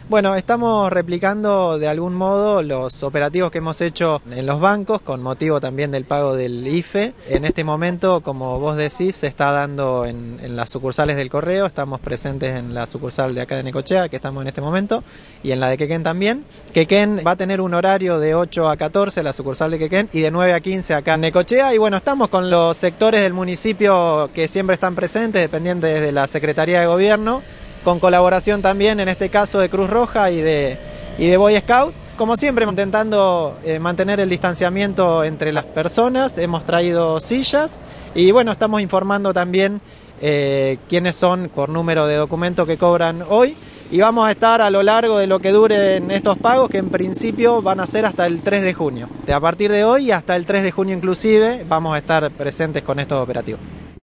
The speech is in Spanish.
Bueno, estamos replicando de algún modo los operativos que hemos hecho en los bancos con motivo también del pago del IFE. En este momento, como vos decís, se está dando en las sucursales del Correo. Estamos presentes en la sucursal de acá de Necochea, que estamos en este momento, y en la de Quequén también. Quequén va a tener un horario de 8 a 14, la sucursal de Quequén, y de 9 a 15 acá en Necochea. Y bueno, estamos con los sectores del municipio que siempre están presentes, dependientes de la Secretaría de Gobierno, con colaboración también, en este caso, de Cruz Roja y de Boy Scout. Como siempre, intentando mantener el distanciamiento entre las personas. Hemos traído sillas y bueno, estamos informando también quiénes son por número de documento que cobran hoy. Y vamos a estar a lo largo de lo que duren estos pagos, que en principio van a ser hasta el 3 de junio. A partir de hoy hasta el 3 de junio inclusive vamos a estar presentes con estos operativos.